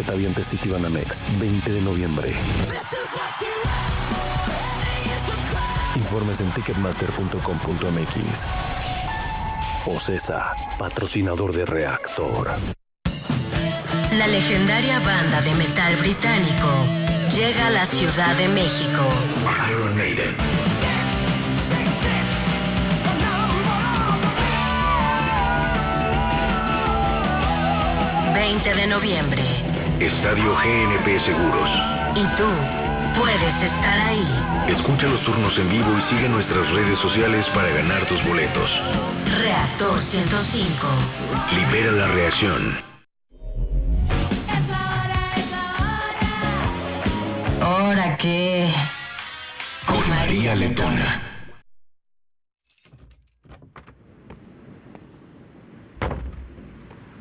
Calientes Citibanamex, 20 de noviembre. Informes en ticketmaster.com.mx. Ocesa, patrocinador de Reactor. La legendaria banda de metal británico llega a la Ciudad de México. Iron Maiden. ...20 de noviembre... Estadio GNP Seguros. Y tú puedes estar ahí. Escucha los turnos en vivo y sigue nuestras redes sociales para ganar tus boletos. Reactor 105. Libera la reacción. ¿Ahora qué? Con María Letona.